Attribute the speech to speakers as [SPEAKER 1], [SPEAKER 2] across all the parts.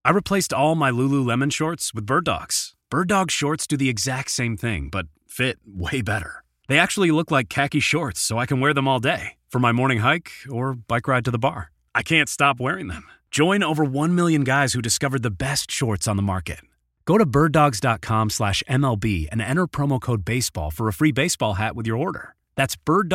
[SPEAKER 1] I replaced all my Lululemon shorts with Bird Dogs. Bird Dog shorts do the exact same thing, but fit way better. They actually look like khaki shorts, so I can wear them all day for my morning hike or bike ride to the bar. I can't stop wearing them. Join over 1 million guys who discovered the best shorts on the market. Go to birddogs.com/MLB and enter promo code BASEBALL for a free baseball hat with your order. That's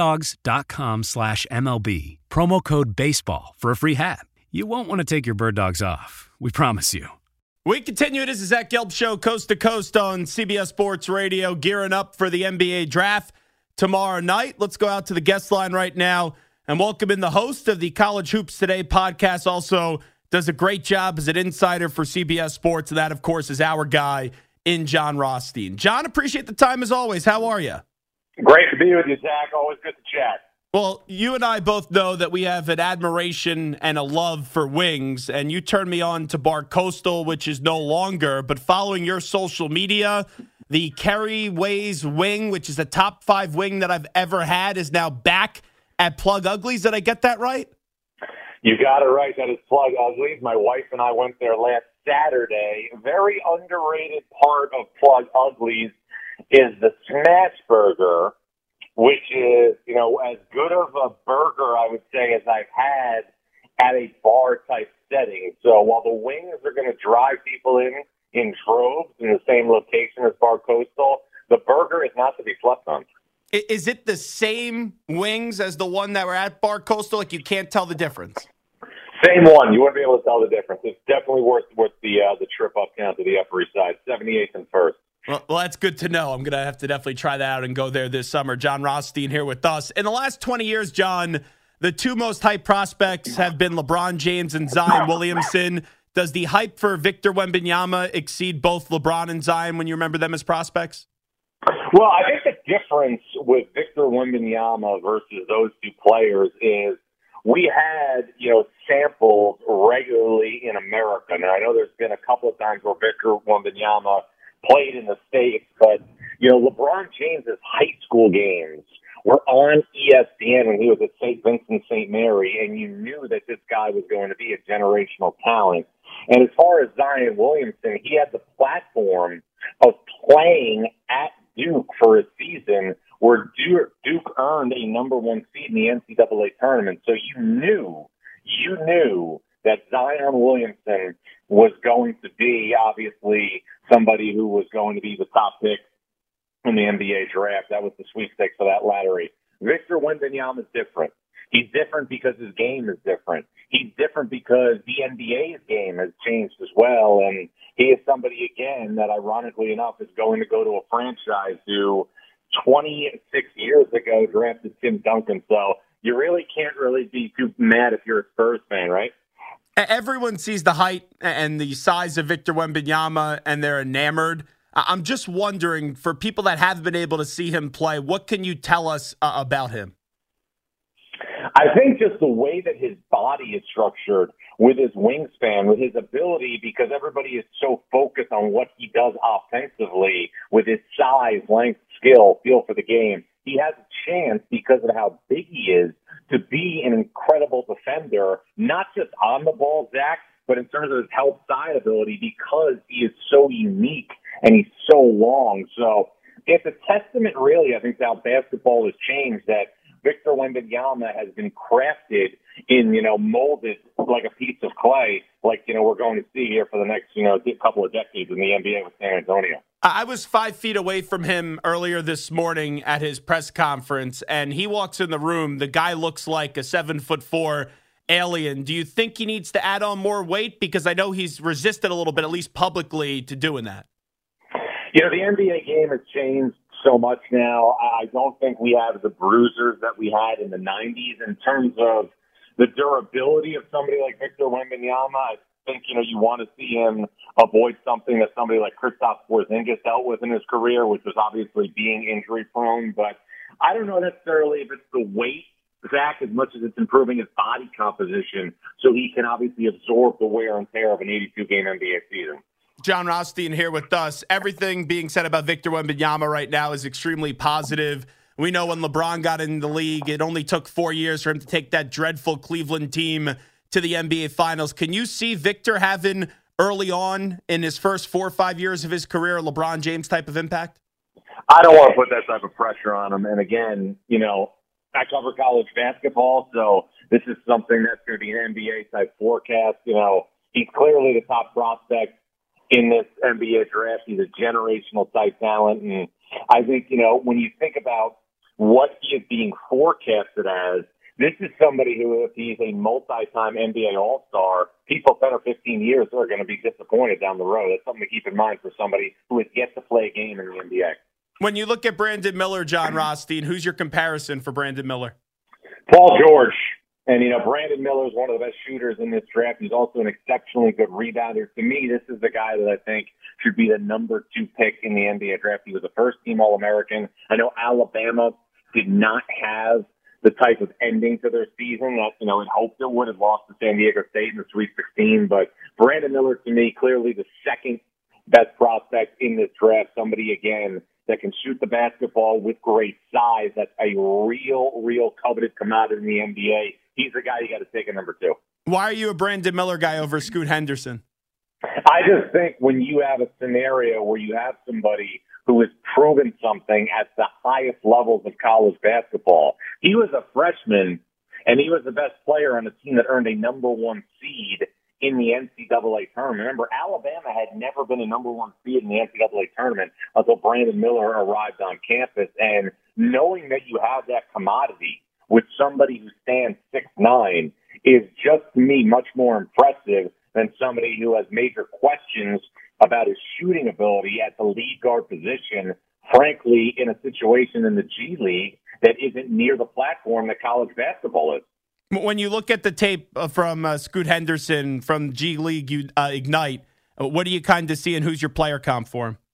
[SPEAKER 1] birddogs.com/MLB. Promo code BASEBALL for a free hat. You won't want to take your Bird Dogs off. We promise you.
[SPEAKER 2] We continue. This is Zach Gelb Show, coast to coast on CBS Sports Radio, gearing up for the NBA draft tomorrow night. Let's go out to the guest line right now and welcome in the host of the College Hoops Today podcast. Also does a great job as an insider for CBS Sports. And that, of course, is our guy in Jon Rothstein. John, appreciate the time as always. How are you?
[SPEAKER 3] Great to be with you, Zach. Always good to chat.
[SPEAKER 2] Well, you and I both know that we have an admiration and a love for wings, and you turned me on to Bar Coastal, which is no longer, but following your social media, the Kerry Ways wing, which is a top 5 wing that I've ever had, is now back at Plug Uglies. Did I get that right?
[SPEAKER 3] You got it right. That is Plug Uglies. My wife and I went there last Saturday. A very underrated part of Plug Uglies is the Smash Burger, which is, as good of a burger, I would say, as I've had at a bar-type setting. So while the wings are going to drive people in droves in the same location as Bar Coastal, the burger is not to be slept on.
[SPEAKER 2] Is it the same wings as the one that were at Bar Coastal? Like, you can't tell the difference?
[SPEAKER 3] Same one. You wouldn't be able to tell the difference. It's definitely worth the trip uptown to the Upper East Side, 78th and 1st.
[SPEAKER 2] Well, that's good to know. I'm going to have to definitely try that out and go there this summer. Jon Rothstein here with us. In the last 20 years, John, the two most hyped prospects have been LeBron James and Zion Williamson. Does the hype for Victor Wembanyama exceed both LeBron and Zion when you remember them as prospects?
[SPEAKER 3] Well, I think the difference with Victor Wembanyama versus those two players is we had, samples regularly in America. Now, I know there's been a couple of times where Victor Wembanyama played in the States, but, LeBron James' high school games were on ESPN when he was at St. Vincent St. Mary, and you knew that this guy was going to be a generational talent. And as far as Zion Williamson, he had the platform of playing at Duke for a season where Duke earned a number 1 seed in the NCAA tournament. So you knew that Zion Williamson was going to be, obviously, somebody who was going to be the top pick in the NBA draft. That was the sweepstakes for that lottery. Victor Wembanyama is different. He's different because his game is different. He's different because the NBA's game has changed as well. And he is somebody, again, that ironically enough is going to go to a franchise who 26 years ago drafted Tim Duncan. So you really can't really be too mad if you're a Spurs fan, right?
[SPEAKER 2] Everyone sees the height and the size of Victor Wembanyama, and they're enamored. I'm just wondering, for people that haven't been able to see him play, what can you tell us about him?
[SPEAKER 3] I think just the way that his body is structured with his wingspan, with his ability, because everybody is so focused on what he does offensively with his size, length, skill, feel for the game. He has a chance because of how big he is to be an incredible defender, not just on the ball, Zach, but in terms of his help side ability because he is so unique and he's so long. So it's a testament, really, I think, to how basketball has changed, that Victor Wembanyama has been crafted in, molded like a piece of clay, like, we're going to see here for the next, couple of decades in the NBA with San Antonio.
[SPEAKER 2] I was 5 feet away from him earlier this morning at his press conference, and he walks in the room. The guy looks like a 7'4" alien. Do you think he needs to add on more weight? Because I know he's resisted a little bit, at least publicly, to doing that.
[SPEAKER 3] The NBA game has changed so much now. I don't think we have the bruisers that we had in the 90s in terms of the durability of somebody like Victor Wembanyama. I think, you want to see him avoid something that somebody like Kristaps Porzingis dealt with in his career, which was obviously being injury prone. But I don't know necessarily if it's the weight, Zach, as much as it's improving his body composition so he can obviously absorb the wear and tear of an 82-game NBA season.
[SPEAKER 2] Jon Rothstein here with us. Everything being said about Victor Wembanyama right now is extremely positive. We know when LeBron got in the league, it only took 4 years for him to take that dreadful Cleveland team to the NBA Finals. Can you see Victor having early on in his first 4 or 5 years of his career, a LeBron James type of impact?
[SPEAKER 3] I don't want to put that type of pressure on him. And again, I cover college basketball, so this is something that's going to be an NBA type forecast. He's clearly the top prospect in this NBA draft. He's a generational type talent. And I think, when you think about what he is being forecasted as, this is somebody who, if he's a multi-time NBA All-Star, people 10 or 15 years are going to be disappointed down the road. That's something to keep in mind for somebody who has yet to play a game in the NBA.
[SPEAKER 2] When you look at Brandon Miller, John Rothstein, who's your comparison for Brandon Miller?
[SPEAKER 3] Paul George. And, Brandon Miller is one of the best shooters in this draft. He's also an exceptionally good rebounder. To me, this is the guy that I think should be the number 2 pick in the NBA draft. He was a first-team All-American. I know Alabama did not have the type of ending to their season that, in hoped it would have lost to San Diego State in the Sweet 16. But Brandon Miller, to me, clearly the second best prospect in this draft. Somebody, again, that can shoot the basketball with great size. That's a real coveted commodity in the NBA. He's the guy you got to take at number 2.
[SPEAKER 2] Why are you a Brandon Miller guy over Scoot Henderson?
[SPEAKER 3] I just think when you have a scenario where you have somebody who has proven something at the highest levels of college basketball. He was a freshman, and he was the best player on a team that earned a number 1 seed in the NCAA tournament. Remember, Alabama had never been a number 1 seed in the NCAA tournament until Brandon Miller arrived on campus. And knowing that you have that commodity with somebody who stands 6'9" is just, to me, much more impressive than somebody who has major questions about his shooting ability at the lead guard position, frankly, in a situation in the G League that isn't near the platform that college basketball is.
[SPEAKER 2] When you look at the tape from Scoot Henderson from G League Ignite, what do you kind of see and who's your player comp for him?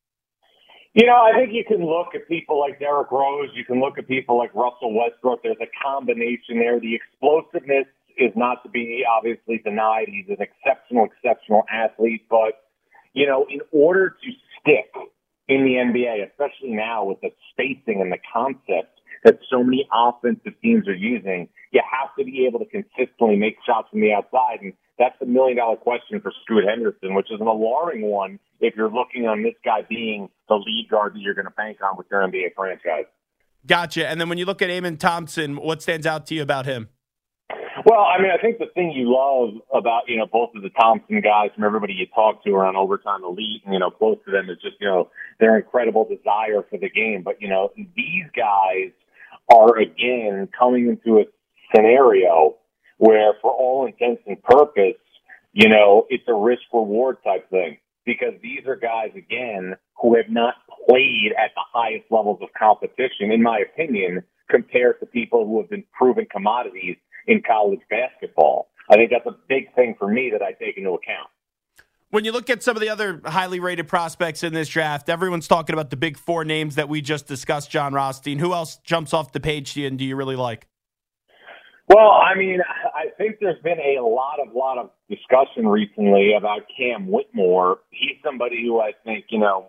[SPEAKER 3] I think you can look at people like Derrick Rose. You can look at people like Russell Westbrook. There's a combination there. The explosiveness is not to be obviously denied. He's an exceptional athlete. But, in order to stick in the NBA, especially now with the spacing and the concept that so many offensive teams are using, you have to be able to consistently make shots from the outside. And that's the $1 million question for Scoot Henderson, which is an alarming one if you're looking on this guy being the lead guard that you're going to bank on with your NBA franchise.
[SPEAKER 2] Gotcha. And then when you look at Amen Thompson, what stands out to you about him?
[SPEAKER 3] Well, I think the thing you love about, both of the Thompson guys from everybody you talk to around Overtime Elite and, close to them is just, their incredible desire for the game. But, these guys are, again, coming into a scenario where, for all intents and purpose, it's a risk-reward type thing. Because these are guys, again, who have not played at the highest levels of competition, in my opinion, compared to people who have been proven commodities in college basketball. I think that's a big thing for me that I take into account.
[SPEAKER 2] When you look at some of the other highly rated prospects in this draft, everyone's talking about the big 4 names that we just discussed, John Rothstein. Who else jumps off the page to you and do you really like?
[SPEAKER 3] Well, I think there's been a lot of discussion recently about Cam Whitmore. He's somebody who I think,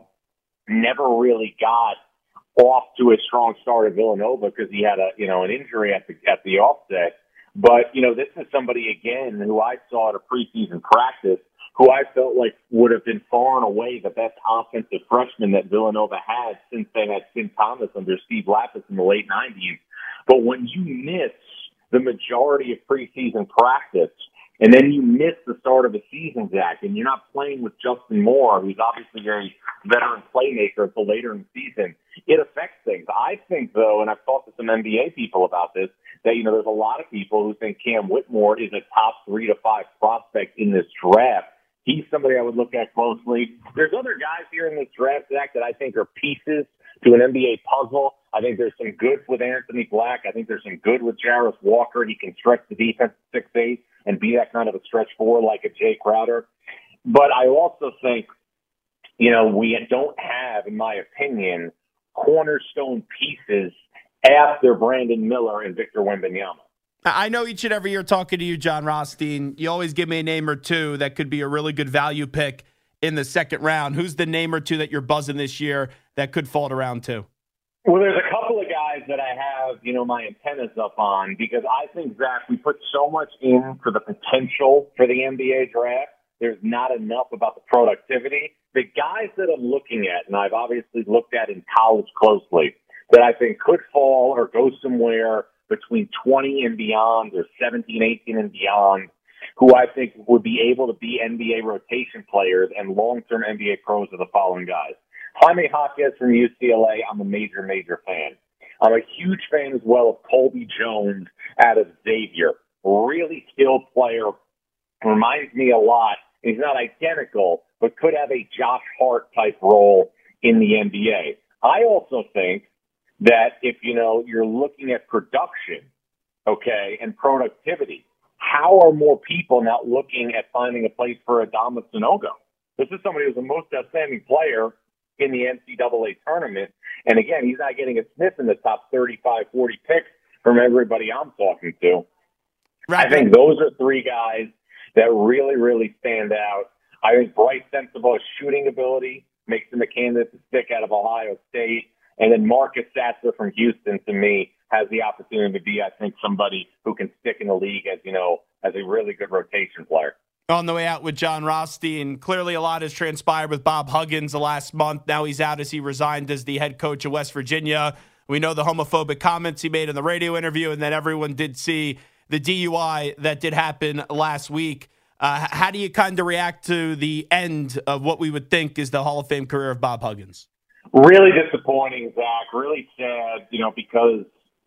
[SPEAKER 3] never really got off to a strong start at Villanova because he had an injury at the offset. But, this is somebody, again, who I saw at a preseason practice who I felt like would have been far and away the best offensive freshman that Villanova had since they had Tim Thomas under Steve Lapis in the late 90s. But when you miss the majority of preseason practice, and then you miss the start of the season, Zach, and you're not playing with Justin Moore, who's obviously a veteran playmaker until later in the season, it affects things. I think, though, and I've talked to some NBA people about this, that, there's a lot of people who think Cam Whitmore is a top 3 to 5 prospect in this draft. He's somebody I would look at closely. There's other guys here in this draft, Zach, that I think are pieces to an NBA puzzle. I think there's some good with Anthony Black. I think there's some good with Jarris Walker. He can stretch the defense at 6'8" and be that kind of a stretch forward like a Jay Crowder. But I also think, we don't have, in my opinion, cornerstone pieces after Brandon Miller and Victor Wembanyama.
[SPEAKER 2] I know each and every year talking to you, John Rothstein, you always give me a name or two that could be a really good value pick in the second round. Who's the name or two that you're buzzing this year that could fall to round 2?
[SPEAKER 3] Well, there's a couple of guys that I have, my antennas up on because I think, Zach, we put so much in for the potential for the NBA draft there's not enough about the productivity. The guys that I'm looking at, and I've obviously looked at in college closely, that I think could fall or go somewhere between 20 and beyond or 17, 18 and beyond, who I think would be able to be NBA rotation players and long-term NBA pros are the following guys. Jaime Jaquez from UCLA, I'm a major fan. I'm a huge fan as well of Colby Jones out of Xavier. Really skilled player. Reminds me a lot. He's not identical, but could have a Josh Hart type role in the NBA. I also think that if, you're looking at production, okay, and productivity, how are more people now looking at finding a place for Adama Sanogo? This is somebody who's the most outstanding player in the NCAA tournament. And again, he's not getting a sniff in the top 35, 40 picks from everybody I'm talking to. Right. I think those are three guys that really stand out. I think Bryce Sensabaugh's shooting ability makes him a candidate to stick out of Ohio State. And then Marcus Sasser from Houston, to me, has the opportunity to be, I think, somebody who can stick in the league as, as a really good rotation player.
[SPEAKER 2] On the way out with Jon Rothstein, clearly a lot has transpired with Bob Huggins the last month. Now he's out as he resigned as the head coach of West Virginia. We know the homophobic comments he made in the radio interview, and then everyone did see the DUI that did happen last week. How do you kind of react to the end of what we would think is the Hall of Fame career of Bob Huggins?
[SPEAKER 3] Really disappointing, Zach. Really sad, because,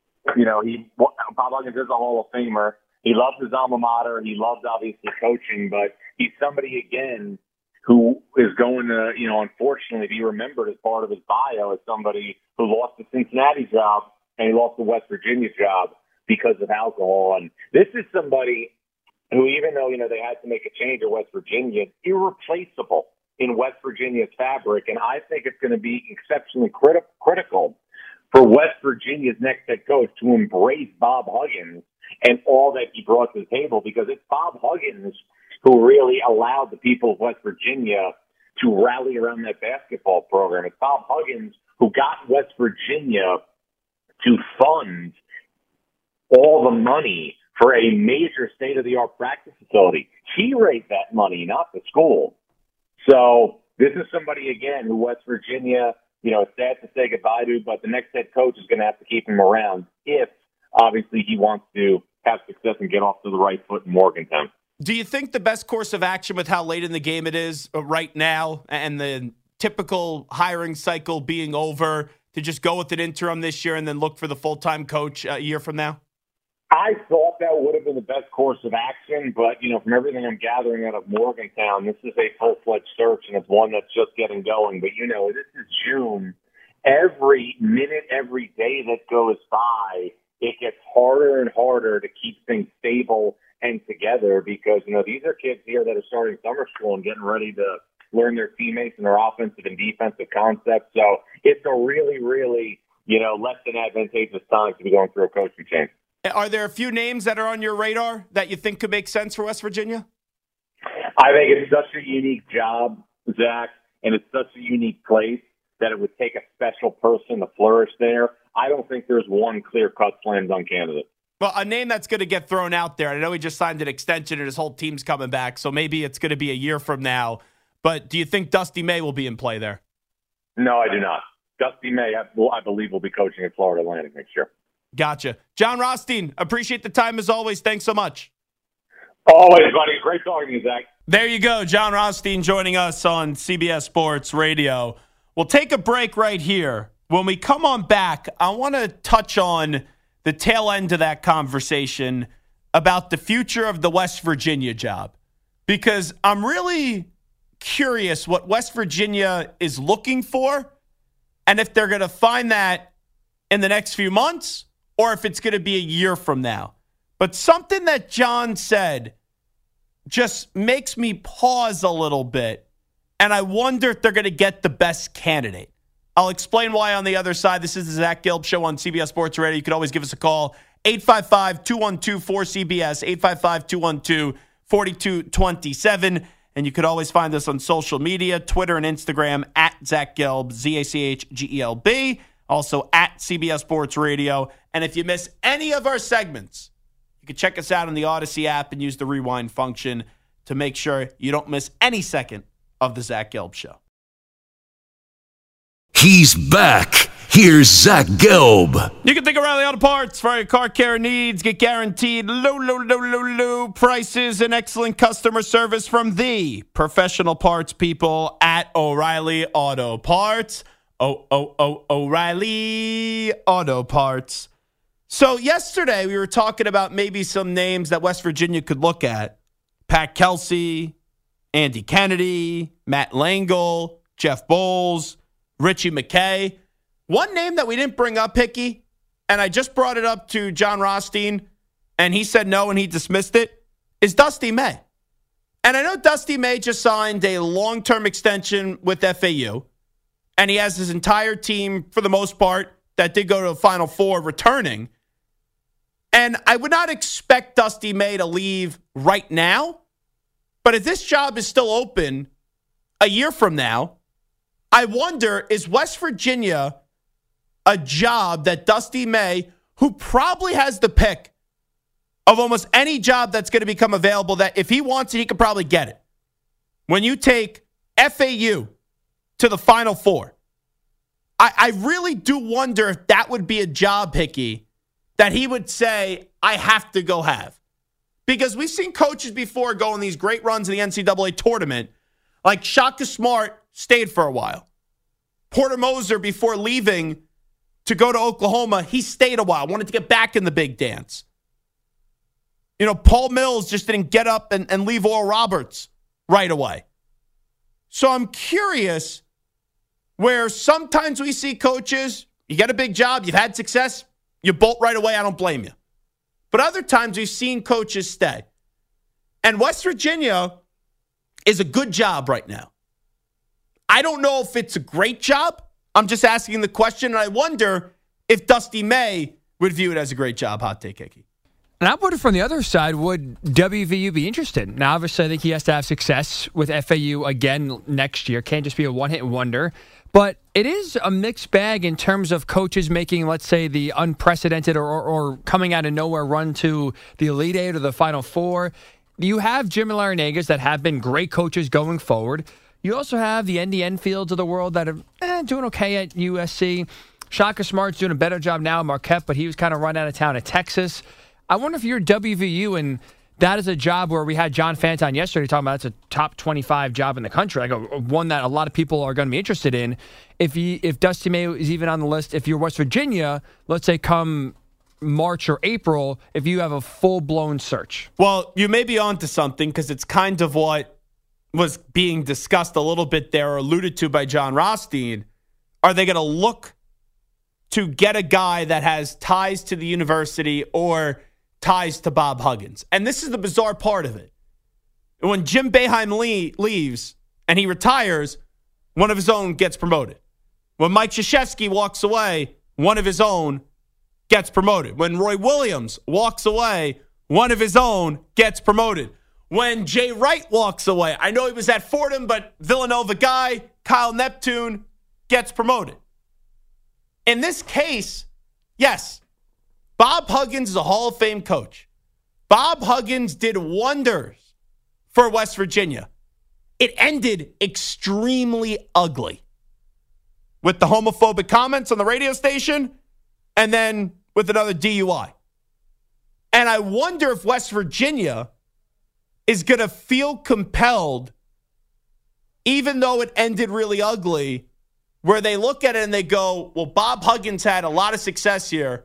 [SPEAKER 3] Bob Huggins is a Hall of Famer. He loves his alma mater. He loves, obviously, coaching, but he's somebody, again, who is going to, unfortunately be remembered as part of his bio as somebody who lost the Cincinnati job and he lost the West Virginia job because of alcohol. And this is somebody who, even though, they had to make a change at West Virginia, irreplaceable in West Virginia's fabric. And I think it's going to be exceptionally critical for West Virginia's next head coach to embrace Bob Huggins and all that he brought to the table, because it's Bob Huggins who really allowed the people of West Virginia to rally around that basketball program. It's Bob Huggins who got West Virginia to fund all the money for a major state-of-the-art practice facility. He raised that money, not the school. So this is somebody, again, who West Virginia, it's sad to say goodbye to, but the next head coach is going to have to keep him around if, obviously, he wants to have success and get off to the right foot in Morgantown.
[SPEAKER 2] Do you think the best course of action with how late in the game it is right now and the typical hiring cycle being over to just go with an interim this year and then look for the full-time coach a year from now?
[SPEAKER 3] I thought that would have been the best course of action, but, from everything I'm gathering out of Morgantown, this is a full-fledged search, and it's one that's just getting going. But, this is June. Every minute, every day that goes by, it gets harder and harder to keep things stable and together because, these are kids here that are starting summer school and getting ready to learn their teammates and their offensive and defensive concepts. So it's a really, less than advantageous time to be going through a coaching change.
[SPEAKER 2] Are there a few names that are on your radar that you think could make sense for West Virginia?
[SPEAKER 3] I think it's such a unique job, Zach, and it's such a unique place that it would take a special person to flourish there. I don't think there's one clear-cut slam-dunk candidate.
[SPEAKER 2] Well, a name that's going to get thrown out there, I know he just signed an extension and his whole team's coming back, so maybe it's going to be a year from now. But do you think Dusty May will be in play there?
[SPEAKER 3] No, I do not. Dusty May, I believe, will be coaching at Florida Atlantic next year.
[SPEAKER 2] Gotcha. Jon Rothstein, appreciate the time as always. Thanks so much.
[SPEAKER 3] Always, buddy. Great talking to you, Zach.
[SPEAKER 2] There you go. Jon Rothstein joining us on CBS Sports Radio. We'll take a break right here. When we come on back, I want to touch on the tail end of that conversation about the future of the West Virginia job, because I'm really curious what West Virginia is looking for and if they're going to find that in the next few months or if it's going to be a year from now. But something that Jon said just makes me pause a little bit, and I wonder if they're going to get the best candidate. I'll explain why on the other side. This is the Zach Gelb Show on CBS Sports Radio. You can always give us a call, 855-212-4CBS, 855-212-4227. And you could always find us on social media, Twitter and Instagram, at Zach Gelb, ZACHGELB. Also at CBS Sports Radio. And if you miss any of our segments, you can check us out on the Odyssey app and use the rewind function to make sure you don't miss any second of the Zach Gelb Show.
[SPEAKER 4] He's back. Here's Zach Gelb.
[SPEAKER 2] You can think O'Reilly Auto Parts for your car care needs. Get guaranteed low prices and excellent customer service from the professional parts people at O'Reilly Auto Parts. O'Reilly Auto Parts. So yesterday we were talking about maybe some names that West Virginia could look at. Pat Kelsey, Andy Kennedy, Matt Langle, Jeff Bowles, Richie McKay. One name that we didn't bring up, Hickey, and I just brought it up to John Rothstein, and he said no and he dismissed it, is Dusty May. And I know Dusty May just signed a long-term extension with FAU, and he has his entire team, for the most part, that did go to the Final Four returning. And I would not expect Dusty May to leave right now, but if this job is still open a year from now, I wonder, is West Virginia a job that Dusty May, who probably has the pick of almost any job that's going to become available, that if he wants it, he could probably get it. When you take FAU to the Final Four, I really do wonder if that would be a job, Hickey, that he would say, I have to go have. Because we've seen coaches before go on these great runs in the NCAA tournament, like Shaka Smart stayed for a while. Porter Moser, before leaving to go to Oklahoma, he stayed a while, wanted to get back in the big dance. You know, Paul Mills just didn't get up and leave Oral Roberts right away. So I'm curious where sometimes we see coaches, you get a big job, you've had success, you bolt right away, I don't blame you. But other times we've seen coaches stay. And West Virginia is a good job right now. I don't know if it's a great job. I'm just asking the question, and I wonder if Dusty May would view it as a great job. Hot take, Hickey.
[SPEAKER 5] And I wonder from the other side, would WVU be interested? Now, obviously, I think he has to have success with FAU again next year. Can't just be a one-hit wonder. But it is a mixed bag in terms of coaches making, let's say, the unprecedented or coming out of nowhere run to the Elite Eight or the Final Four. You have Jim and Larinagas that have been great coaches going forward. You also have the Andy Enfields of the world that are doing okay at USC. Shaka Smart's doing a better job now at Marquette, but he was kind of run out of town at Texas. I wonder if you're WVU and that is a job where we had John Fanton yesterday talking about it's a top 25 job in the country, like one that a lot of people are going to be interested in. If Dusty May is even on the list, if you're West Virginia, let's say come March or April, if you have a full-blown search.
[SPEAKER 2] Well, you may be onto something because it's kind of what was being discussed a little bit there or alluded to by John Rothstein. Are they going to look to get a guy that has ties to the university or ties to Bob Huggins? And this is the bizarre part of it. When Jim Boeheim leaves and he retires, one of his own gets promoted. When Mike Krzyzewski walks away, one of his own gets promoted. When Roy Williams walks away, one of his own gets promoted. When Jay Wright walks away, I know he was at Fordham, but Villanova guy, Kyle Neptune, gets promoted. In this case, yes, Bob Huggins is a Hall of Fame coach. Bob Huggins did wonders for West Virginia. It ended extremely ugly with the homophobic comments on the radio station and then with another DUI. And I wonder if West Virginia is going to feel compelled, even though it ended really ugly, where they look at it and they go, well, Bob Huggins had a lot of success here.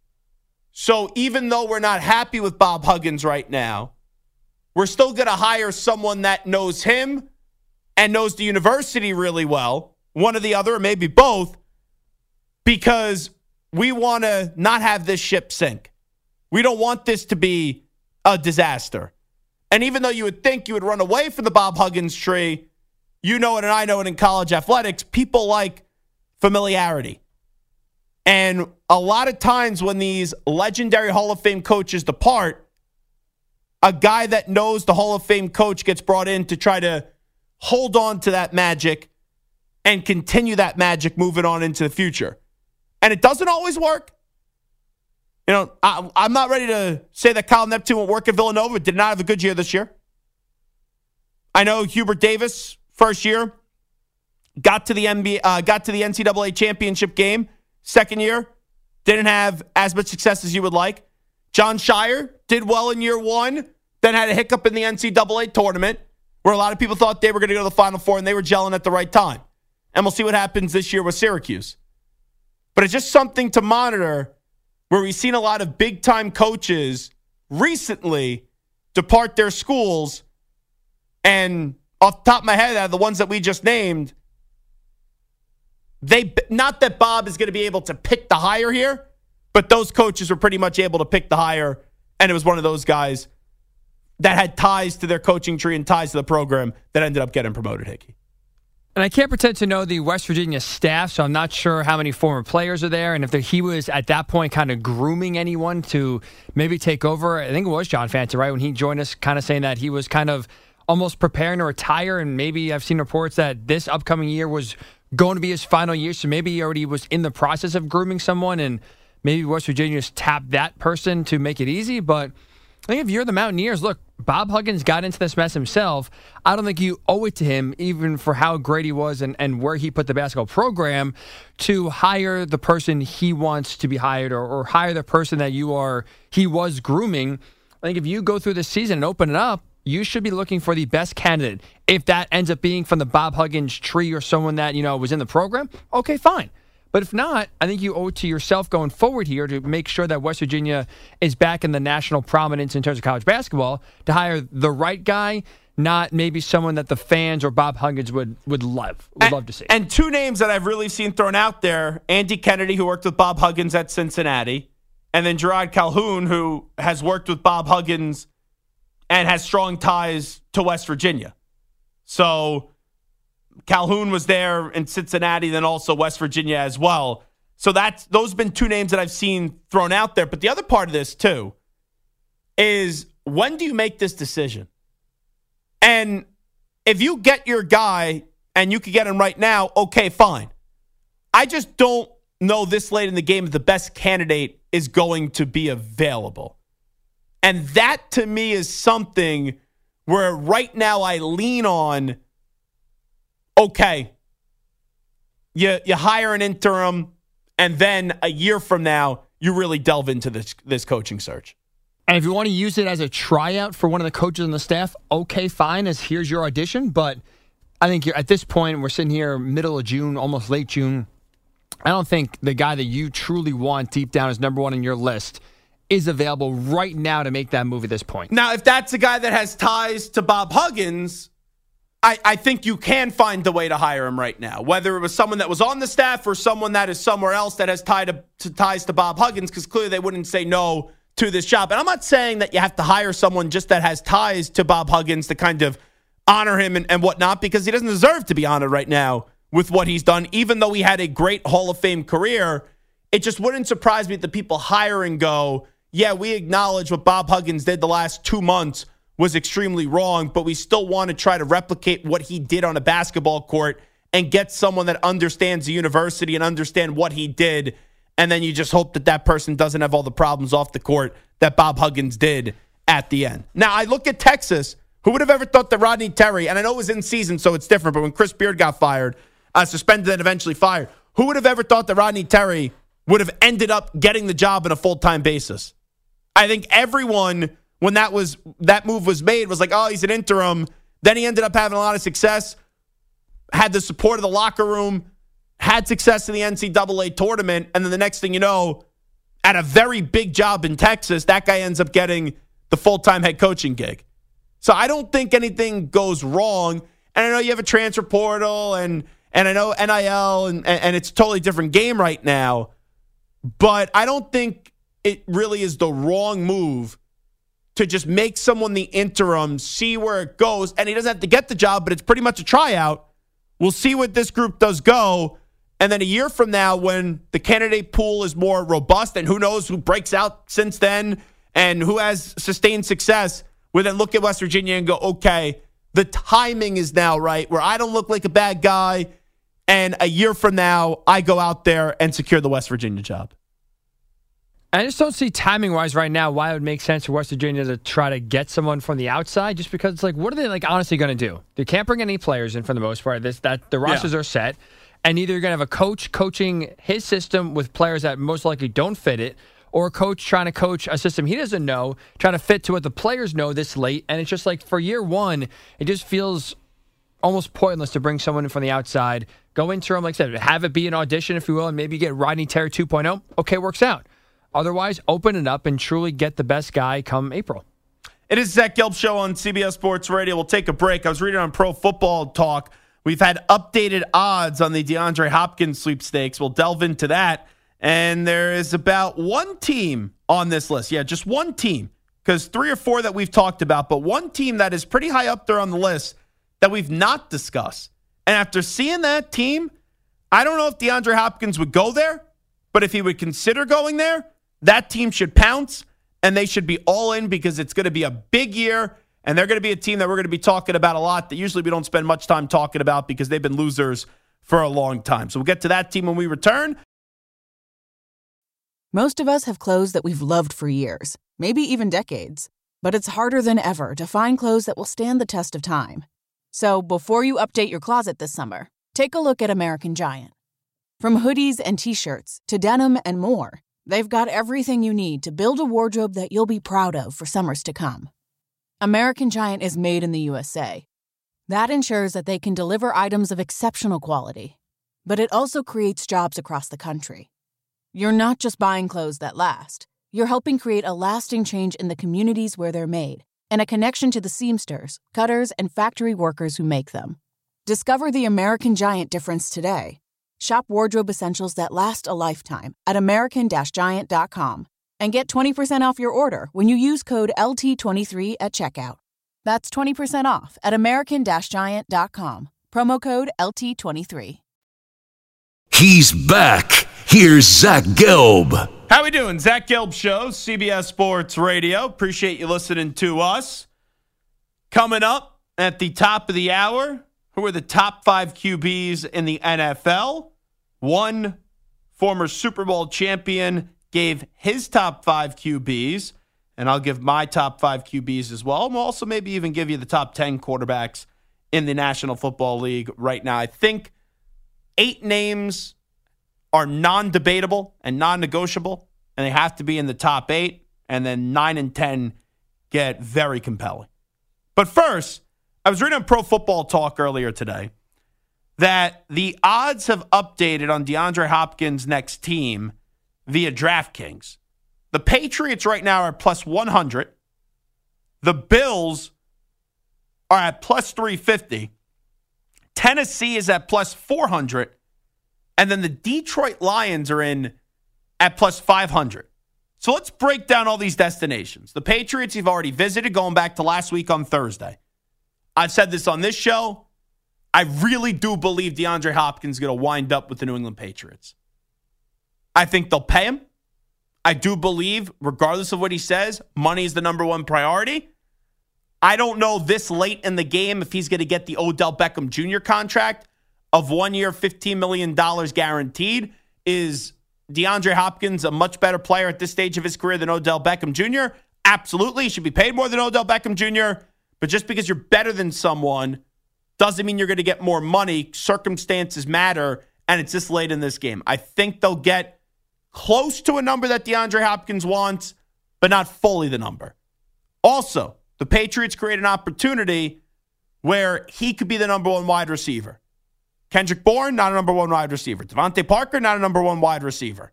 [SPEAKER 2] So even though we're not happy with Bob Huggins right now, we're still going to hire someone that knows him and knows the university really well, one or the other, or maybe both, because we want to not have this ship sink. We don't want this to be a disaster. And even though you would think you would run away from the Bob Huggins tree, you know it and I know it in college athletics, people like familiarity. And a lot of times when these legendary Hall of Fame coaches depart, a guy that knows the Hall of Fame coach gets brought in to try to hold on to that magic and continue that magic moving on into the future. And it doesn't always work. You know, I'm not ready to say that Kyle Neptune won't work at Villanova. Did not have a good year this year. I know Hubert Davis, first year, got to the NCAA championship game. Second year, didn't have as much success as you would like. John Shire did well in year one, then had a hiccup in the NCAA tournament where a lot of people thought they were going to go to the Final Four and they were gelling at the right time. And we'll see what happens this year with Syracuse. But it's just something to monitor where we've seen a lot of big-time coaches recently depart their schools. And off the top of my head, out of the ones that we just named, not that Bob is going to be able to pick the hire here, but those coaches were pretty much able to pick the hire, and it was one of those guys that had ties to their coaching tree and ties to the program that ended up getting promoted, Hickey.
[SPEAKER 5] And I can't pretend to know the West Virginia staff, so I'm not sure how many former players are there and if he was at that point kind of grooming anyone to maybe take over. I think it was John Fanta, right, when he joined us, kind of saying that he was kind of almost preparing to retire, and maybe I've seen reports that this upcoming year was going to be his final year, so maybe he already was in the process of grooming someone, and maybe West Virginia just tapped that person to make it easy. But I think if you're the Mountaineers, look, Bob Huggins got into this mess himself. I don't think you owe it to him, even for how great he was and where he put the basketball program, to hire the person he wants to be hired or hire the person that he was grooming. I think if you go through this season and open it up, you should be looking for the best candidate. If that ends up being from the Bob Huggins tree or someone that, was in the program, okay, fine. But if not, I think you owe it to yourself going forward here to make sure that West Virginia is back in the national prominence in terms of college basketball to hire the right guy, not maybe someone that the fans or Bob Huggins would love to see.
[SPEAKER 2] And two names that I've really seen thrown out there, Andy Kennedy, who worked with Bob Huggins at Cincinnati, and then Gerard Calhoun, who has worked with Bob Huggins and has strong ties to West Virginia. So Calhoun was there in Cincinnati, then also West Virginia as well. So those have been two names that I've seen thrown out there. But the other part of this, too, is when do you make this decision? And if you get your guy and you can get him right now, okay, fine. I just don't know this late in the game if the best candidate is going to be available. And that, to me, is something where right now I lean on, okay, you hire an interim, and then a year from now, you really delve into this coaching search.
[SPEAKER 5] And if you want to use it as a tryout for one of the coaches on the staff, okay, fine, as here's your audition. But I think at this point, we're sitting here middle of June, almost late June. I don't think the guy that you truly want deep down as number one on your list is available right now to make that move at this point.
[SPEAKER 2] Now, if that's a guy that has ties to Bob Huggins, I think you can find a way to hire him right now, whether it was someone that was on the staff or someone that is somewhere else that has ties to Bob Huggins, because clearly they wouldn't say no to this job. And I'm not saying that you have to hire someone just that has ties to Bob Huggins to kind of honor him and whatnot, because he doesn't deserve to be honored right now with what he's done, even though he had a great Hall of Fame career. It just wouldn't surprise me if the people hiring go, yeah, we acknowledge what Bob Huggins did the last 2 months was extremely wrong, but we still want to try to replicate what he did on a basketball court and get someone that understands the university and understand what he did. And then you just hope that person doesn't have all the problems off the court that Bob Huggins did at the end. Now, I look at Texas. Who would have ever thought that Rodney Terry, and I know it was in season, so it's different, but when Chris Beard got fired, suspended and eventually fired, who would have ever thought that Rodney Terry would have ended up getting the job on a full-time basis? I think everyone, when that move was made, was like, oh, he's an interim. Then he ended up having a lot of success, had the support of the locker room, had success in the NCAA tournament, and then the next thing you know, at a very big job in Texas, that guy ends up getting the full-time head coaching gig. So I don't think anything goes wrong. And I know you have a transfer portal, and I know NIL, and it's a totally different game right now. But I don't think it really is the wrong move to just make someone the interim, see where it goes. And he doesn't have to get the job, but it's pretty much a tryout. We'll see what this group does go. And then a year from now, when the candidate pool is more robust, and who knows who breaks out since then and who has sustained success, we then look at West Virginia and go, okay, the timing is now right, where I don't look like a bad guy, and a year from now, I go out there and secure the West Virginia job.
[SPEAKER 5] I just don't see timing-wise right now why it would make sense for West Virginia to try to get someone from the outside, just because it's like, what are they honestly going to do? They can't bring any players in for the most part. The rosters are set, and either you're going to have a coach coaching his system with players that most likely don't fit it, or a coach trying to coach a system he doesn't know, trying to fit to what the players know this late. And it's just like, for year one, it just feels almost pointless to bring someone in from the outside, go into them, like I said, have it be an audition, if you will, and maybe get Rodney Terry 2.0. Okay, works out. Otherwise, open it up and truly get the best guy come April.
[SPEAKER 2] It is Zach Gelb Show on CBS Sports Radio. We'll take a break. I was reading on Pro Football Talk. We've had updated odds on the DeAndre Hopkins sweepstakes. We'll delve into that. And there is about one team on this list. Yeah, just one team. Because 3 or 4 that we've talked about, but one team that is pretty high up there on the list that we've not discussed. And after seeing that team, I don't know if DeAndre Hopkins would go there, but if he would consider going there, that team should pounce, and they should be all in because it's going to be a big year, and they're going to be a team that we're going to be talking about a lot that usually we don't spend much time talking about because they've been losers for a long time. So we'll get to that team when we return.
[SPEAKER 6] Most of us have clothes that we've loved for years, maybe even decades, but it's harder than ever to find clothes that will stand the test of time. So before you update your closet this summer, take a look at American Giant. From hoodies and t-shirts to denim and more, they've got everything you need to build a wardrobe that you'll be proud of for summers to come. American Giant is made in the USA. That ensures that they can deliver items of exceptional quality, but it also creates jobs across the country. You're not just buying clothes that last. You're helping create a lasting change in the communities where they're made and a connection to the seamsters, cutters, and factory workers who make them. Discover the American Giant difference today. Shop wardrobe essentials that last a lifetime at American-Giant.com and get 20% off your order when you use code LT23 at checkout. That's 20% off at American-Giant.com. Promo code LT23.
[SPEAKER 4] He's back. Here's Zach Gelb.
[SPEAKER 2] How we doing? Zach Gelb Show, CBS Sports Radio. Appreciate you listening to us. Coming up at the top of the hour, who are the top 5 QBs in the NFL? One former Super Bowl champion gave his top 5 QBs, and I'll give my top 5 QBs as well. And we'll also maybe even give you the top 10 quarterbacks in the National Football League right now. I think 8 names are non-debatable and non-negotiable, and they have to be in the top 8, and then 9 and 10 get very compelling. But first, I was reading on Pro Football Talk earlier today that the odds have updated on DeAndre Hopkins' next team via DraftKings. The Patriots right now are plus 100. The Bills are at plus 350. Tennessee is at plus 400. And then the Detroit Lions are in at plus 500. So let's break down all these destinations. The Patriots you've already visited going back to last week on Thursday. I've said this on this show. I really do believe DeAndre Hopkins is going to wind up with the New England Patriots. I think they'll pay him. I do believe, regardless of what he says, money is the number one priority. I don't know this late in the game if he's going to get the Odell Beckham Jr. contract of 1 year, $15 million guaranteed. Is DeAndre Hopkins a much better player at this stage of his career than Odell Beckham Jr.? Absolutely. He should be paid more than Odell Beckham Jr., but just because you're better than someone doesn't mean you're going to get more money. Circumstances matter, and it's this late in this game. I think they'll get close to a number that DeAndre Hopkins wants, but not fully the number. Also, the Patriots create an opportunity where he could be the number one wide receiver. Kendrick Bourne, not a number one wide receiver. Devontae Parker, not a number one wide receiver.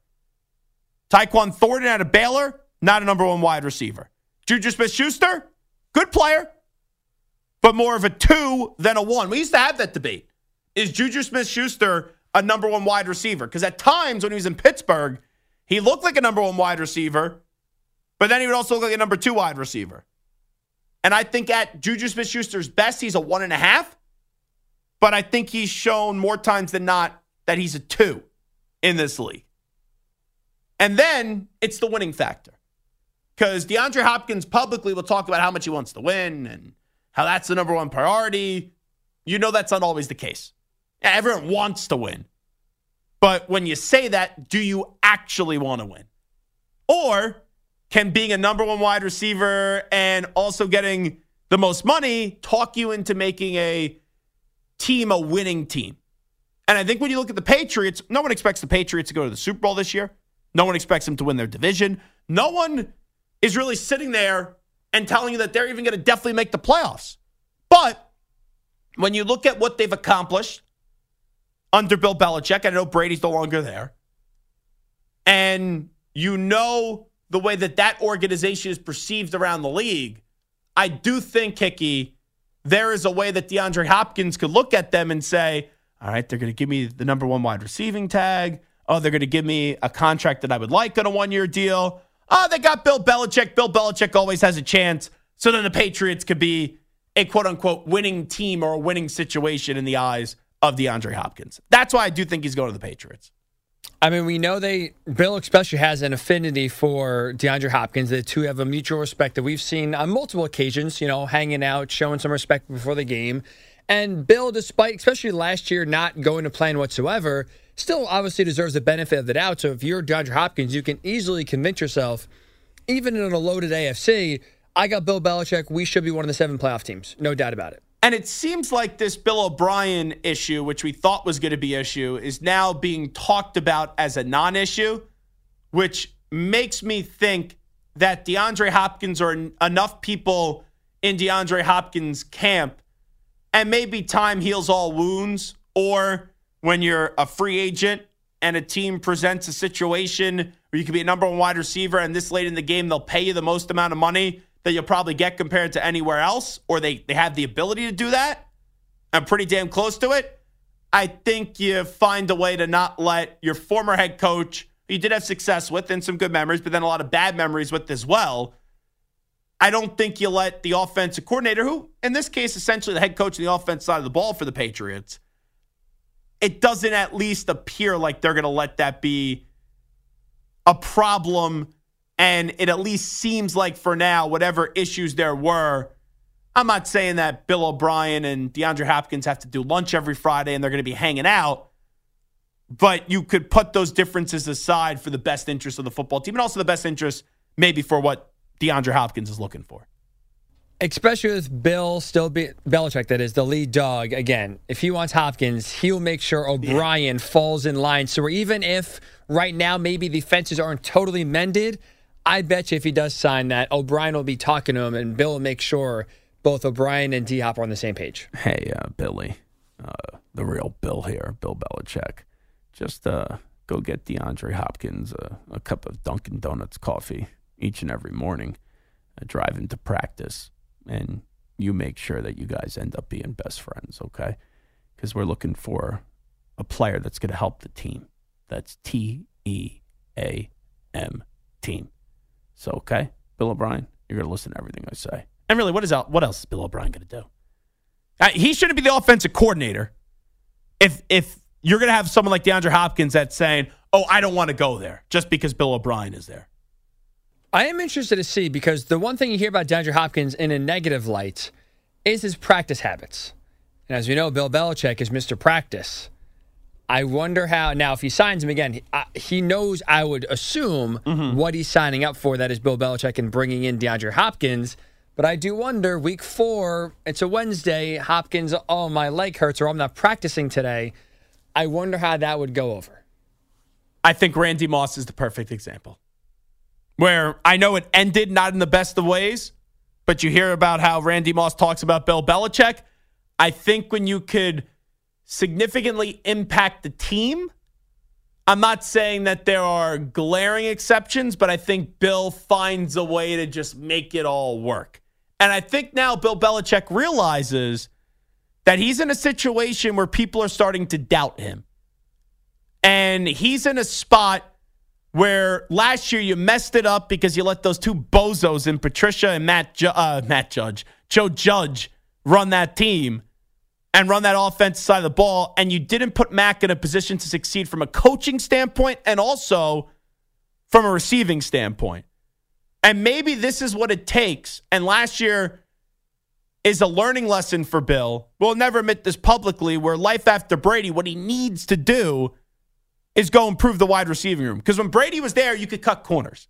[SPEAKER 2] Tyquan Thornton out of Baylor, not a number one wide receiver. Juju Smith-Schuster, good player, but more of a 2 than a 1. We used to have that debate. Is Juju Smith-Schuster a number one wide receiver? Because at times when he was in Pittsburgh, he looked like a number one wide receiver, but then he would also look like a number 2 wide receiver. And I think at Juju Smith-Schuster's best, he's a 1.5. But I think he's shown more times than not that he's a 2 in this league. And then it's the winning factor. Because DeAndre Hopkins publicly will talk about how much he wants to win and how that's the number one priority. You know that's not always the case. Yeah, everyone wants to win. But when you say that, do you actually want to win? Or can being a number one wide receiver and also getting the most money talk you into making a team a winning team? And I think when you look at the Patriots, no one expects the Patriots to go to the Super Bowl this year. No one expects them to win their division. No one is really sitting there and telling you that they're even going to definitely make the playoffs. But when you look at what they've accomplished under Bill Belichick, I know Brady's no longer there, and you know the way that that organization is perceived around the league, I do think, Hickey, there is a way that DeAndre Hopkins could look at them and say, all right, they're going to give me the number one wide receiving tag. Oh, they're going to give me a contract that I would like on a one-year deal. Oh, they got Bill Belichick. Bill Belichick always has a chance. So then the Patriots could be a quote-unquote winning team or a winning situation in the eyes of DeAndre Hopkins. That's why I do think he's going to the Patriots.
[SPEAKER 5] I mean, we know Bill especially has an affinity for DeAndre Hopkins. The two have a mutual respect that we've seen on multiple occasions, hanging out, showing some respect before the game. And Bill, despite, especially last year, not going to plan whatsoever, still obviously deserves the benefit of the doubt. So if you're DeAndre Hopkins, you can easily convince yourself, even in a loaded AFC, I got Bill Belichick, we should be one of the 7 playoff teams. No doubt about it.
[SPEAKER 2] And it seems like this Bill O'Brien issue, which we thought was going to be an issue, is now being talked about as a non-issue, which makes me think that DeAndre Hopkins or enough people in DeAndre Hopkins' camp, and maybe time heals all wounds, or when you're a free agent and a team presents a situation where you could be a number one wide receiver and this late in the game, they'll pay you the most amount of money that you'll probably get compared to anywhere else, or they have the ability to do that, and pretty damn close to it. I think you find a way to not let your former head coach, who you did have success with and some good memories, but then a lot of bad memories with as well. I don't think you let the offensive coordinator, who in this case essentially the head coach of the offense side of the ball for the Patriots, it doesn't at least appear like they're going to let that be a problem. And it at least seems like for now, whatever issues there were, I'm not saying that Bill O'Brien and DeAndre Hopkins have to do lunch every Friday and they're going to be hanging out, but you could put those differences aside for the best interest of the football team and also the best interest maybe for what DeAndre Hopkins is looking for.
[SPEAKER 5] Especially with Belichick, that is the lead dog. Again, if he wants Hopkins, he'll make sure O'Brien falls in line. So even if right now maybe the fences aren't totally mended, I bet you if he does sign that, O'Brien will be talking to him, and Bill will make sure both O'Brien and D-Hop are on the same page.
[SPEAKER 7] Hey, Billy, the real Bill here, Bill Belichick. Just go get DeAndre Hopkins a cup of Dunkin' Donuts coffee each and every morning, drive him to practice, and you make sure that you guys end up being best friends, okay? Because we're looking for a player that's going to help the team. That's Team, team. So, okay, Bill O'Brien, you're going to listen to everything I say.
[SPEAKER 2] And really, what else is Bill O'Brien going to do? He shouldn't be the offensive coordinator if you're going to have someone like DeAndre Hopkins that's saying, oh, I don't want to go there just because Bill O'Brien is there.
[SPEAKER 5] I am interested to see, because the one thing you hear about DeAndre Hopkins in a negative light is his practice habits. And as we know, Bill Belichick is Mr. Practice. I wonder how, now if he signs him again, he knows, I would assume, what he's signing up for, that is Bill Belichick and bringing in DeAndre Hopkins. But I do wonder, week 4, it's a Wednesday, Hopkins, oh, my leg hurts, or I'm not practicing today. I wonder how that would go over.
[SPEAKER 2] I think Randy Moss is the perfect example. Where I know it ended not in the best of ways, but you hear about how Randy Moss talks about Bill Belichick. I think when you could significantly impact the team, I'm not saying that there are glaring exceptions, but I think Bill finds a way to just make it all work. And I think now Bill Belichick realizes that he's in a situation where people are starting to doubt him. And he's in a spot where last year you messed it up because you let those two bozos in Patricia and Joe Judge run that team and run that offensive side of the ball, and you didn't put Mac in a position to succeed from a coaching standpoint and also from a receiving standpoint. And maybe this is what it takes. And last year is a learning lesson for Bill. We'll never admit this publicly, where life after Brady, what he needs to do is go improve the wide receiving room. Because when Brady was there, you could cut corners.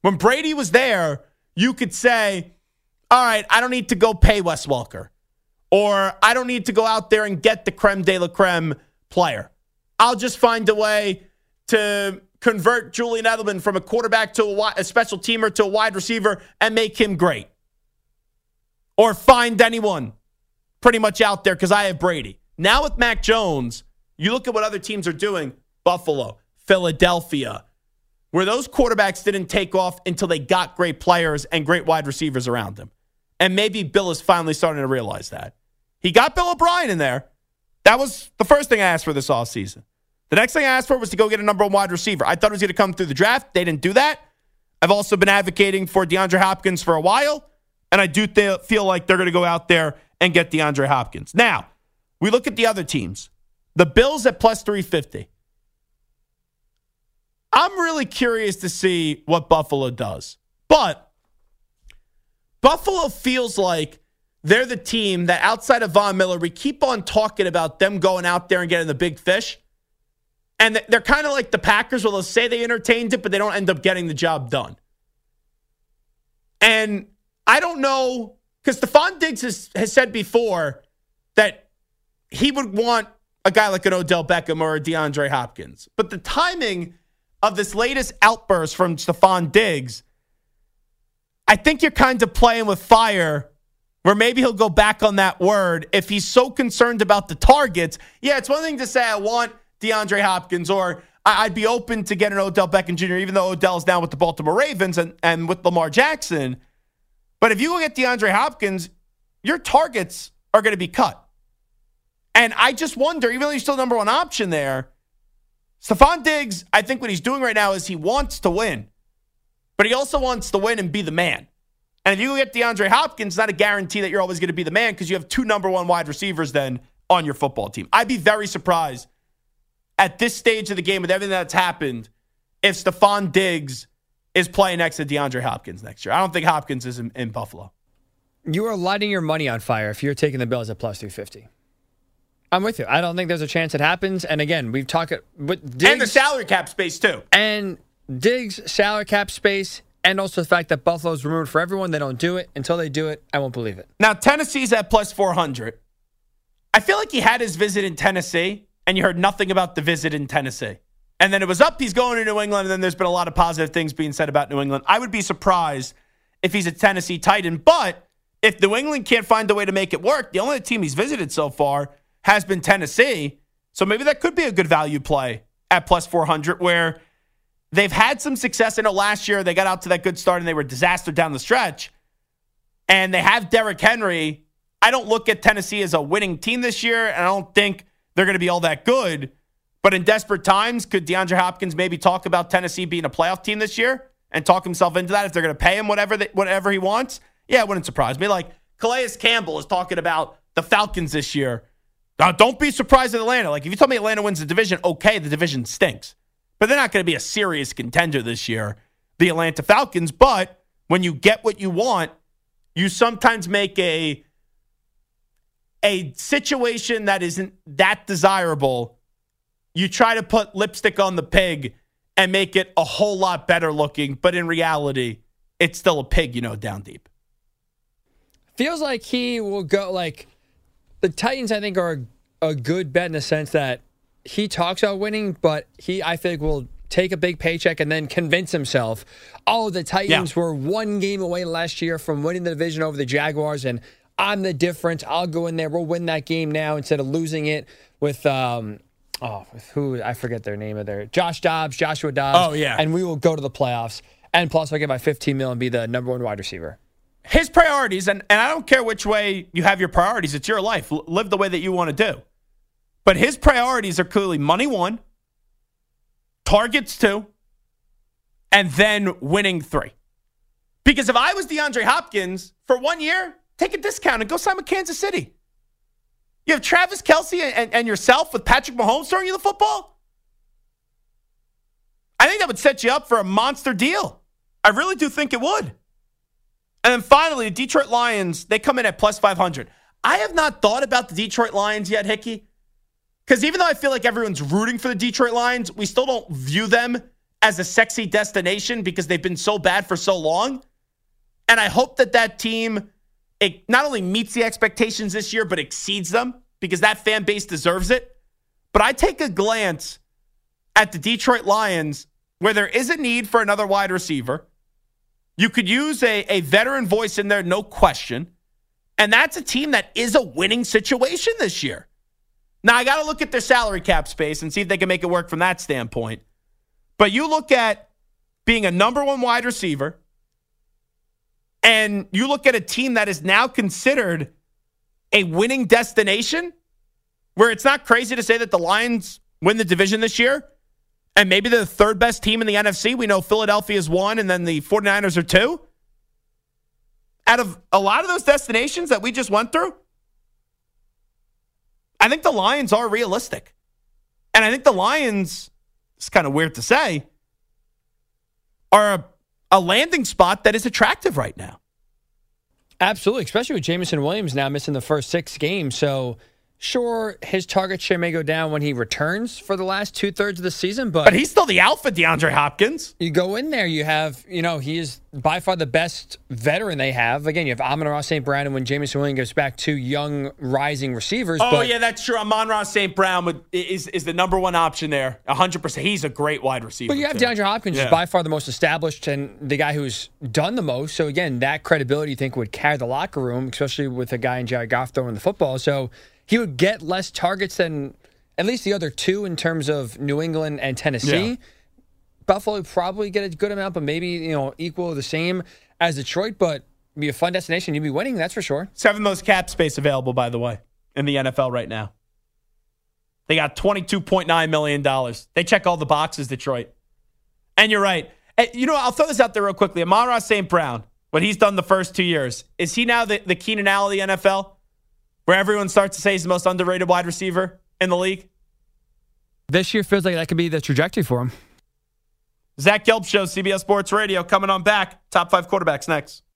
[SPEAKER 2] When Brady was there, you could say, all right, I don't need to go pay Wes Welker. Or I don't need to go out there and get the creme de la creme player. I'll just find a way to convert Julian Edelman from a quarterback to a special teamer to a wide receiver and make him great. Or find anyone pretty much out there because I have Brady. Now with Mac Jones, you look at what other teams are doing. Buffalo, Philadelphia, where those quarterbacks didn't take off until they got great players and great wide receivers around them. And maybe Bill is finally starting to realize that. He got Bill O'Brien in there. That was the first thing I asked for this offseason. The next thing I asked for was to go get a number one wide receiver. I thought it was going to come through the draft. They didn't do that. I've also been advocating for DeAndre Hopkins for a while, and I do feel like they're going to go out there and get DeAndre Hopkins. Now, we look at the other teams. The Bills at plus 350. I'm really curious to see what Buffalo does. But Buffalo feels like they're the team that outside of Von Miller, we keep on talking about them going out there and getting the big fish. And they're kind of like the Packers where they'll say they entertained it, but they don't end up getting the job done. And I don't know, because Stephon Diggs has said before that he would want a guy like an Odell Beckham or a DeAndre Hopkins. But the timing of this latest outburst from Stephon Diggs, I think you're kind of playing with fire where maybe he'll go back on that word if he's so concerned about the targets. Yeah, it's one thing to say I want DeAndre Hopkins or I'd be open to getting Odell Beckham Jr., even though Odell's now with the Baltimore Ravens and with Lamar Jackson. But if you go get DeAndre Hopkins, your targets are going to be cut. And I just wonder, even though he's still the number one option there, Stephon Diggs, I think what he's doing right now is he wants to win. But he also wants to win and be the man. And if you get DeAndre Hopkins, it's not a guarantee that you're always going to be the man because you have two number one wide receivers then on your football team. I'd be very surprised at this stage of the game with everything that's happened if Stephon Diggs is playing next to DeAndre Hopkins next year. I don't think Hopkins is in Buffalo.
[SPEAKER 5] You are lighting your money on fire if you're taking the Bills at plus 350. I'm with you. I don't think there's a chance it happens. And again, we've talked with Diggs.
[SPEAKER 2] And the salary cap space, too.
[SPEAKER 5] And Diggs' salary cap space, and also the fact that Buffalo's removed for everyone. They don't do it. Until they do it, I won't believe it.
[SPEAKER 2] Now, Tennessee's at plus 400. I feel like he had his visit in Tennessee, and you heard nothing about the visit in Tennessee. And then it was up, he's going to New England, and then there's been a lot of positive things being said about New England. I would be surprised if he's a Tennessee Titan. But if New England can't find a way to make it work, the only team he's visited so far has been Tennessee. So maybe that could be a good value play at plus 400 where they've had some success. I know last year they got out to that good start and they were a disaster down the stretch. And they have Derrick Henry. I don't look at Tennessee as a winning team this year, and I don't think they're going to be all that good. But in desperate times, could DeAndre Hopkins maybe talk about Tennessee being a playoff team this year and talk himself into that if they're going to pay him whatever he wants? Yeah, it wouldn't surprise me. Like Calais Campbell is talking about the Falcons this year. Now, don't be surprised at Atlanta. Like if you told me Atlanta wins the division, okay, the division stinks. But they're not going to be a serious contender this year, the Atlanta Falcons. But when you get what you want, you sometimes make a situation that isn't that desirable. You try to put lipstick on the pig and make it a whole lot better looking. But in reality, it's still a pig, down deep.
[SPEAKER 5] Feels like he will go like the Titans, I think, are a good bet in the sense that he talks about winning, but I think, will take a big paycheck and then convince himself, the Titans were one game away last year from winning the division over the Jaguars, and I'm the difference. I'll go in there. We'll win that game now instead of losing it with with who? I forget their name of their Joshua Dobbs.
[SPEAKER 2] Oh, yeah.
[SPEAKER 5] And we will go to the playoffs. And plus, I'll get my $15 million and be the number one wide receiver.
[SPEAKER 2] His priorities, and I don't care which way you have your priorities. It's your life. Live the way that you want to do. But his priorities are clearly money 1, targets 2, and then winning 3. Because if I was DeAndre Hopkins, for 1 year, take a discount and go sign with Kansas City. You have Travis Kelce and yourself with Patrick Mahomes throwing you the football. I think that would set you up for a monster deal. I really do think it would. And then finally, the Detroit Lions, they come in at plus 500. I have not thought about the Detroit Lions yet, Hickey. Because even though I feel like everyone's rooting for the Detroit Lions, we still don't view them as a sexy destination because they've been so bad for so long. And I hope that team not only meets the expectations this year, but exceeds them because that fan base deserves it. But I take a glance at the Detroit Lions where there is a need for another wide receiver. You could use a veteran voice in there, no question. And that's a team that is a winning situation this year. Now, I got to look at their salary cap space and see if they can make it work from that standpoint. But you look at being a number one wide receiver, and you look at a team that is now considered a winning destination, where it's not crazy to say that the Lions win the division this year, and maybe they're the third best team in the NFC. We know Philadelphia is one, and then the 49ers are two. Out of a lot of those destinations that we just went through, I think the Lions are realistic. And I think the Lions, it's kind of weird to say, are a landing spot that is attractive right now.
[SPEAKER 5] Absolutely, especially with Jameson Williams now missing the first 6 games. So, sure, his target share may go down when he returns for the last 2/3 of the season. But
[SPEAKER 2] he's still the alpha, DeAndre Hopkins.
[SPEAKER 5] You go in there, you have, he is by far the best veteran they have. Again, you have Amon-Ra St. Brown, and when Jameson Williams goes back, 2 young, rising receivers.
[SPEAKER 2] Oh, yeah, that's true. Amon-Ra St. Brown is the number one option there, 100%. He's a great wide receiver.
[SPEAKER 5] But you have DeAndre Hopkins, who's by far the most established and the guy who's done the most. So, again, that credibility, you think, would carry the locker room, especially with a guy in Jared Goff throwing the football. So, he would get less targets than at least the other 2 in terms of New England and Tennessee. Yeah. Buffalo would probably get a good amount, but maybe, equal or the same as Detroit. But it'd be a fun destination. You'd be winning, that's for sure.
[SPEAKER 2] 7th most cap space available, by the way, in the NFL right now. They got $22.9 million. They check all the boxes, Detroit. And you're right. I'll throw this out there real quickly. Amon-Ra St. Brown, what he's done the first 2 years, is he now the Keenan Allen of the NFL? Where everyone starts to say he's the most underrated wide receiver in the league?
[SPEAKER 5] This year feels like that could be the trajectory for him.
[SPEAKER 2] Zach Gelb Show, CBS Sports Radio, coming on back. Top 5 quarterbacks next.